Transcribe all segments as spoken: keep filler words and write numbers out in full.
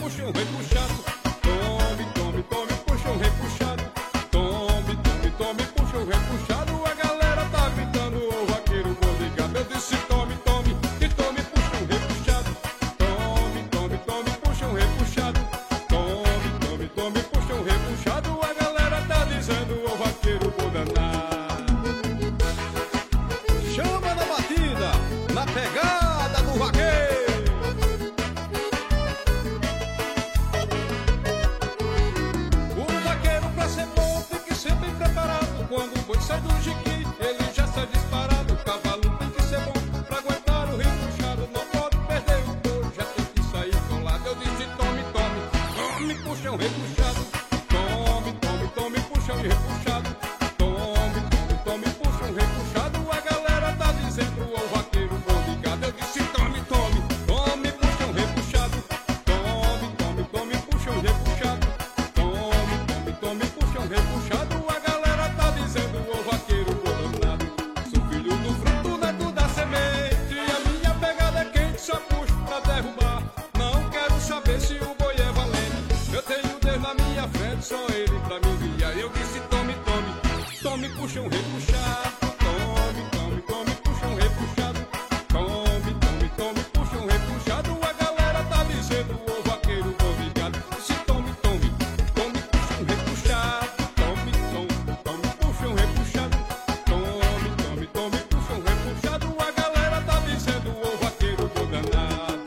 puxão repuxado. Tome, tome, tome, puxão repuxado. Tome, tome, tome, puxão repuxado. A galera tá gritando, ô vaqueiro, vou ligar. Eu disse tome, tome, que tome, puxão repuxado. Tome, tome, tome, puxão repuxado. Tome, tome, tome, puxão repuxado. A galera tá dizendo, ô vaqueiro, vou danar. Chama na batida, na pegada do vaqueiro. O vaqueiro pra ser bom tem que ser bem preparado. Quando o boi sai do jiqui, ele já sai disparado. O cavalo tem que ser bom pra aguentar o rio puxado. Não pode perder o boi, já tem que sair colado. Eu disse tome, tome, tome puxão repuxado. Tome, tome, tome puxão repuxado. Tome, tome, tome puxão repuxado. A galera tá dizendo, ô vaqueiro, vou ligado. Eu disse tome, tome, tome puxão repuxado. Tome, tome, tome puxão repuxado. Tome, tome, tome puxão repuxado. A galera tá dizendo, ô vaqueiro, vou danado. Sou filho do fruto, neto da semente. A minha pegada é quente, só puxo pra derrubar. Não quero saber se o boi é valente. Eu tenho Deus na minha frente, só ele pra me guiar. Eu disse tome, tome, tome puxão repuxado. Tome, tome, tome puxão repuxado. Tome, tome, tome puxão repuxado. A galera tá dizendo, ô vaqueiro, vou ligado. Se tome, tome, tome puxão repuxado. Tome, tome, tome puxão repuxado. Tome, tome, tome puxão repuxado. A galera tá dizendo, ô vaqueiro, vou danado.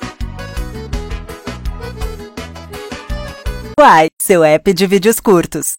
Uai, seu app de vídeos curtos.